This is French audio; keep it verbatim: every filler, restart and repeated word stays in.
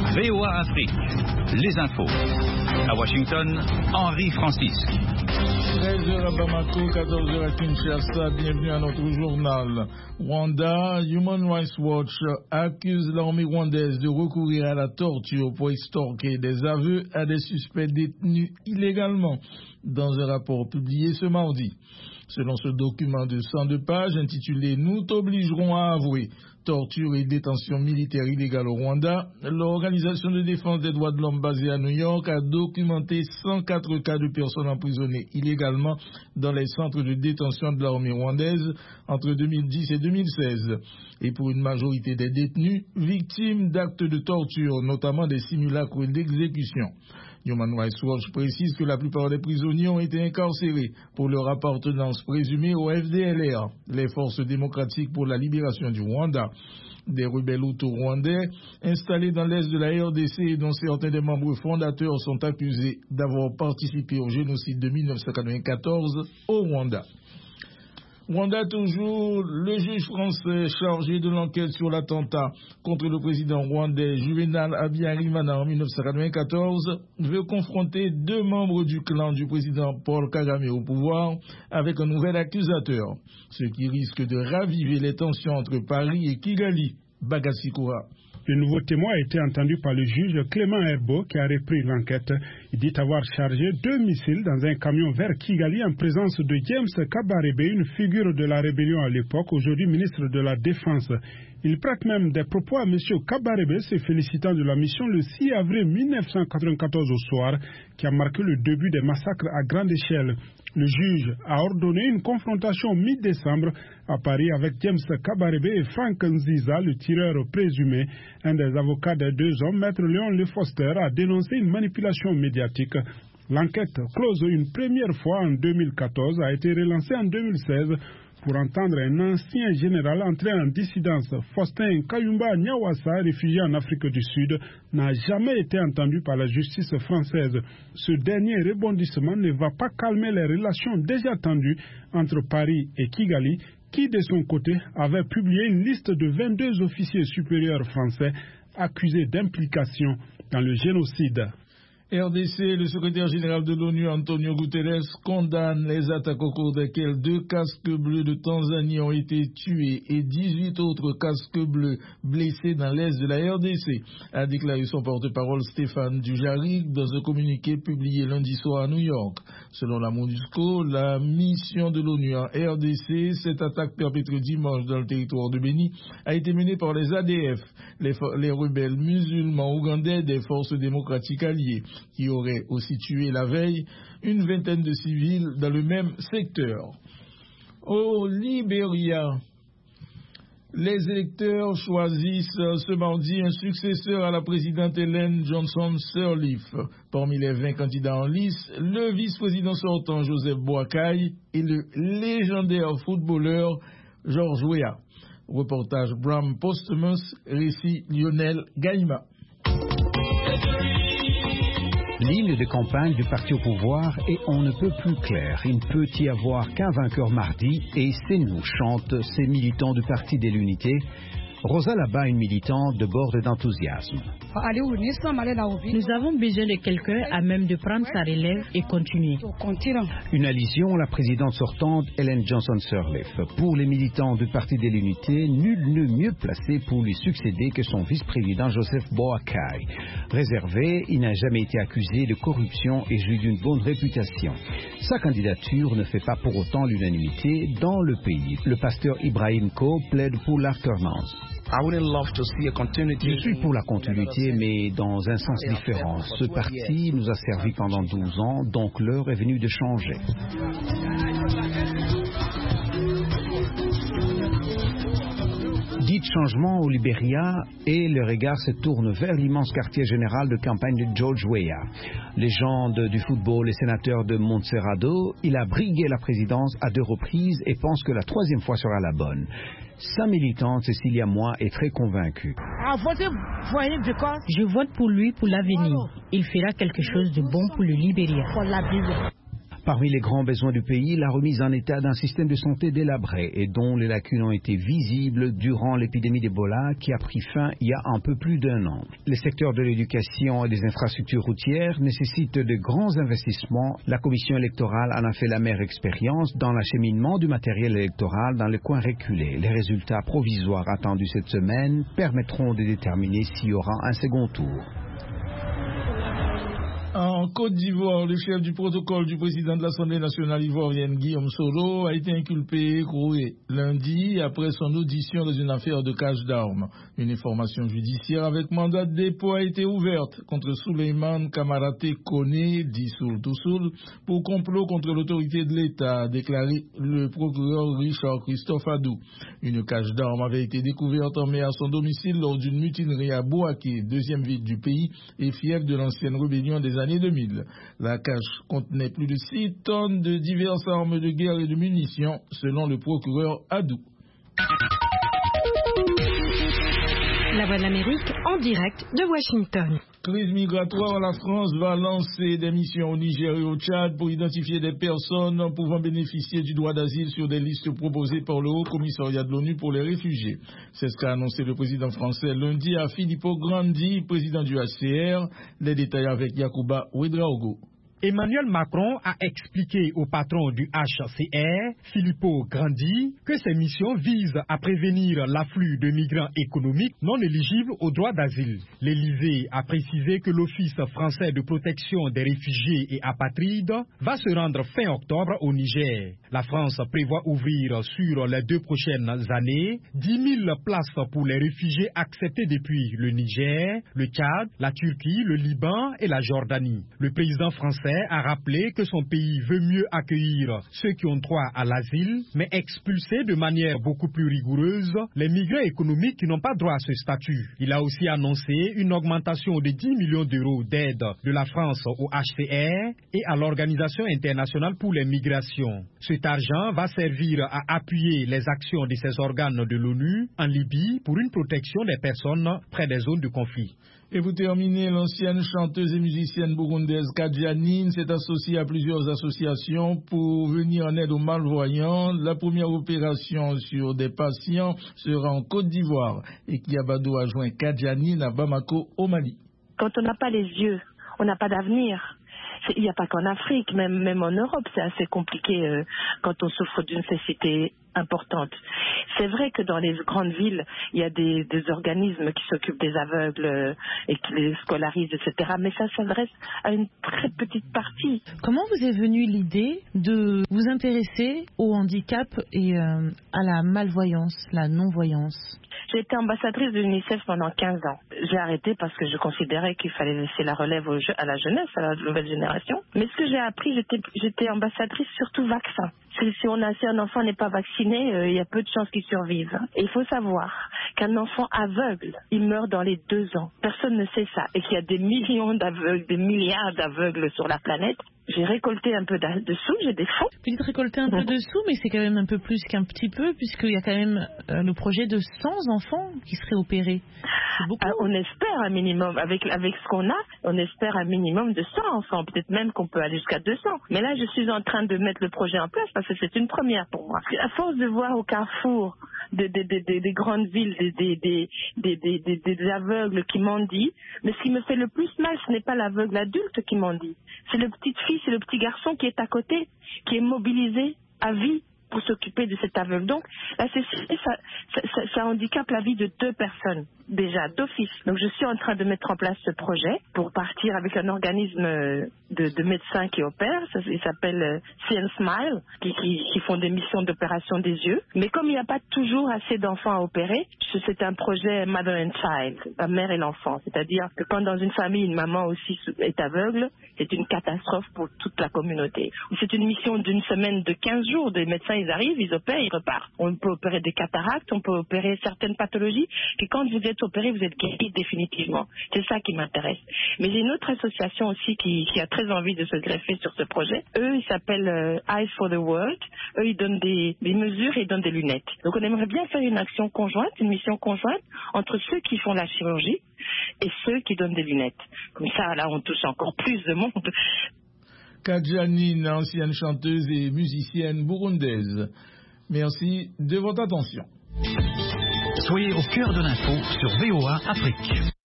V O A Afrique, les infos. À Washington, Henri Francis. treize heures à Bamako, quatorze heures à Kinshasa. Bienvenue à notre journal. Rwanda, Human Rights Watch accuse l'armée rwandaise de recourir à la torture pour extorquer des aveux à des suspects détenus illégalement dans un rapport publié ce mardi. Selon ce document de cent deux pages intitulé « Nous t'obligerons à avouer torture et détention militaire illégale au Rwanda », l'Organisation de défense des droits de l'homme basée à New York a documenté cent quatre cas de personnes emprisonnées illégalement dans les centres de détention de l'armée rwandaise entre deux mille dix et deux mille seize. Et pour une majorité des détenus, victimes d'actes de torture, notamment des simulacres d'exécution. Human Rights Watch précise que la plupart des prisonniers ont été incarcérés pour leur appartenance présumée au F D L R, les Forces démocratiques pour la libération du Rwanda. Des rebelles hutus-rwandais installés dans l'est de la R D C et dont certains des membres fondateurs sont accusés d'avoir participé au génocide de mille neuf cent quatre-vingt-quatorze au Rwanda. Rwanda toujours, le juge français chargé de l'enquête sur l'attentat contre le président rwandais Juvenal Habyarimana en mille neuf cent quatre-vingt-quatorze veut confronter deux membres du clan du président Paul Kagame au pouvoir avec un nouvel accusateur, ce qui risque de raviver les tensions entre Paris et Kigali. Bagassikura. Le nouveau témoin a été entendu par le juge Clément Herbeau qui a repris l'enquête. Il dit avoir chargé deux missiles dans un camion vers Kigali en présence de James Kabarebe, une figure de la rébellion à l'époque, aujourd'hui ministre de la Défense. Il prête même des propos à M. Kabarebe, se félicitant de la mission le six avril mille neuf cent quatre-vingt-quatorze au soir, qui a marqué le début des massacres à grande échelle. Le juge a ordonné une confrontation mi-décembre à Paris avec James Kabarebe et Frank Nziza, le tireur présumé. Un des avocats des deux hommes, Maître Léon Le Foster, a dénoncé une manipulation médiatique. L'enquête, close une première fois en deux mille quatorze, a été relancée en deux mille seize pour entendre un ancien général entré en dissidence. Faustin Kayumba Nyawasa, réfugié en Afrique du Sud, n'a jamais été entendu par la justice française. Ce dernier rebondissement ne va pas calmer les relations déjà tendues entre Paris et Kigali, qui de son côté avait publié une liste de vingt-deux officiers supérieurs français accusés d'implication dans le génocide. R D C, le secrétaire général de l'ONU, Antonio Guterres, condamne les attaques au cours desquelles deux casques bleus de Tanzanie ont été tués et dix-huit autres casques bleus blessés dans l'est de la R D C, a déclaré son porte-parole Stéphane Dujarric dans un communiqué publié lundi soir à New York. Selon la MONUSCO, la mission de l'ONU en R D C, cette attaque perpétrée dimanche dans le territoire de Béni, a été menée par les A D F, les, les rebelles musulmans ougandais des forces démocratiques alliées, qui aurait aussi tué la veille une vingtaine de civils dans le même secteur. Au Libéria, les électeurs choisissent ce mardi un successeur à la présidente Ellen Johnson Sirleaf. Parmi les vingt candidats en lice, le vice-président sortant Joseph Boakai et le légendaire footballeur George Weah. Reportage Bram Posthumus, récit Lionel Gaïma. Ligne de campagne du parti au pouvoir et on ne peut plus clair. Il ne peut y avoir qu'un vainqueur mardi et c'est nous, chantent ces militants du parti de l'unité. Rosa Laba, une militante, déborde d'enthousiasme. Nous avons besoin de quelqu'un à même de prendre sa relève et continuer. Une allusion à la présidente sortante Ellen Johnson Sirleaf. Pour les militants du Parti de l'Unité, nul n'est mieux placé pour lui succéder que son vice-président Joseph Boakai. Réservé, il n'a jamais été accusé de corruption et jouit d'une bonne réputation. Sa candidature ne fait pas pour autant l'unanimité dans le pays. Le pasteur Ibrahim Ko plaide pour l'alternance. Je suis pour la continuité, mais dans un sens différent. Ce parti nous a servi pendant douze ans, donc l'heure est venue de changer. Dit changement au Libéria et le regard se tourne vers l'immense quartier général de campagne de George Weah. Légende du football et sénateur de Montserrado, il a brigué la présidence à deux reprises et pense que la troisième fois sera la bonne. Sa militante, Cécilia Moi, est très convaincue. Je vote pour lui pour l'avenir. Il fera quelque chose de bon pour le Libéria. Parmi les grands besoins du pays, la remise en état d'un système de santé délabré et dont les lacunes ont été visibles durant l'épidémie d'Ebola qui a pris fin il y a un peu plus d'un an. Les secteurs de l'éducation et des infrastructures routières nécessitent de grands investissements. La commission électorale en a fait l'amère expérience dans l'acheminement du matériel électoral dans les coins reculés. Les résultats provisoires attendus cette semaine permettront de déterminer s'il y aura un second tour. En Côte d'Ivoire, le chef du protocole du président de l'Assemblée nationale ivoirienne, Guillaume Soro, a été inculpé et écroué lundi après son audition dans une affaire de cache d'armes. Une information judiciaire avec mandat de dépôt a été ouverte contre Souleymane Kamaraté Koné, dit Soul to Soul, pour complot contre l'autorité de l'État, a déclaré le procureur Richard Christophe Adou. Une cache d'armes avait été découverte en mai à son domicile lors d'une mutinerie à Bouaké, deuxième ville du pays et fief de l'ancienne rébellion des années deux mille. La cache contenait plus de six tonnes de diverses armes de guerre et de munitions, selon le procureur Adou. La Voix de l'Amérique en direct de Washington. Crise migratoire, la France va lancer des missions au Niger et au Tchad pour identifier des personnes pouvant bénéficier du droit d'asile sur des listes proposées par le Haut Commissariat de l'ONU pour les réfugiés. C'est ce qu'a annoncé le président français lundi à Filippo Grandi, président du H C R. Les détails avec Yacouba Ouedraogo. Emmanuel Macron a expliqué au patron du H C R, Filippo Grandi, que ces missions visent à prévenir l'afflux de migrants économiques non éligibles au droit d'asile. L'Élysée a précisé que l'Office français de protection des réfugiés et apatrides va se rendre fin octobre au Niger. La France prévoit ouvrir sur les deux prochaines années dix mille places pour les réfugiés acceptés depuis le Niger, le Tchad, la Turquie, le Liban et la Jordanie. Le président français a rappelé que son pays veut mieux accueillir ceux qui ont droit à l'asile, mais expulser de manière beaucoup plus rigoureuse les migrants économiques qui n'ont pas droit à ce statut. Il a aussi annoncé une augmentation de dix millions d'euros d'aide de la France au H C R et à l'Organisation internationale pour les migrations. Cet argent va servir à appuyer les actions de ces organes de l'ONU en Libye pour une protection des personnes près des zones de conflit. Et vous terminez, l'ancienne chanteuse et musicienne burundaise Kadjanine s'est associée à plusieurs associations pour venir en aide aux malvoyants. La première opération sur des patients sera en Côte d'Ivoire. Et Kiabado a joint Kadjanine à Bamako, au Mali. Quand on n'a pas les yeux, on n'a pas d'avenir. Il n'y a pas qu'en Afrique, même, même en Europe, c'est assez compliqué euh, quand on souffre d'une cécité importante. C'est vrai que dans les grandes villes, il y a des, des organismes qui s'occupent des aveugles euh, et qui les scolarisent, et cetera. Mais ça s'adresse à une très petite partie. Comment vous est venue l'idée de vous intéresser au handicap et euh, à la malvoyance, la non-voyance ? J'ai été ambassadrice de l'UNICEF pendant quinze ans. J'ai arrêté parce que je considérais qu'il fallait laisser la relève aux, à la jeunesse, à la nouvelle génération. Mais ce que j'ai appris, j'étais, j'étais ambassadrice surtout vaccin. Si, si, on a, si un enfant n'est pas vacciné, euh, il y a peu de chances qu'il survive. Et il faut savoir qu'un enfant aveugle, il meurt dans les deux ans. Personne ne sait ça. Et qu'il y a des millions d'aveugles, des milliards d'aveugles sur la planète. J'ai récolté un peu de sous, j'ai des fonds. Vous dites récolter un peu de sous, mais c'est quand même un peu plus qu'un petit peu, puisqu'il y a quand même euh, le projet de cent enfants qui seraient opérés. C'est beaucoup. Ah, on espère un minimum, avec, avec ce qu'on a, on espère un minimum de cent enfants, peut-être même qu'on peut aller jusqu'à deux cents. Mais là, je suis en train de mettre le projet en place parce que c'est une première pour moi. À force de voir au carrefour des, des, des, des, des grandes villes, des, des, des, des, des, des, des aveugles qui mendient, mais ce qui me fait le plus mal, ce n'est pas l'aveugle adulte qui mendie, c'est le petit fils, c'est le petit garçon qui est à côté, qui est mobilisé à vie pour s'occuper de cet aveugle. Donc, la cécité, ça, ça, ça, ça handicape la vie de deux personnes, déjà, d'office. Donc, je suis en train de mettre en place ce projet pour partir avec un organisme de, de médecins qui opèrent. Ça, il s'appelle C N Smile, qui, qui, qui font des missions d'opération des yeux. Mais comme il n'y a pas toujours assez d'enfants à opérer, c'est un projet Mother and Child, la mère et l'enfant. C'est-à-dire que quand dans une famille, une maman aussi est aveugle, c'est une catastrophe pour toute la communauté. C'est une mission d'une semaine de quinze jours. Des médecins, ils arrivent, ils opèrent, ils repartent. On peut opérer des cataractes, on peut opérer certaines pathologies, et quand vous êtes opéré, vous êtes guéri définitivement. C'est ça qui m'intéresse. Mais j'ai une autre association aussi qui, qui a très envie de se greffer sur ce projet. Eux, ils s'appellent euh, Eyes for the World. Eux, ils donnent des, des mesures et ils donnent des lunettes. Donc on aimerait bien faire une action conjointe, une mission conjointe entre ceux qui font la chirurgie et ceux qui donnent des lunettes. Comme ça, là, on touche encore plus de monde. Kadjanine, ancienne chanteuse et musicienne burundaise. Merci de votre attention. Soyez au cœur de l'info sur V O A Afrique.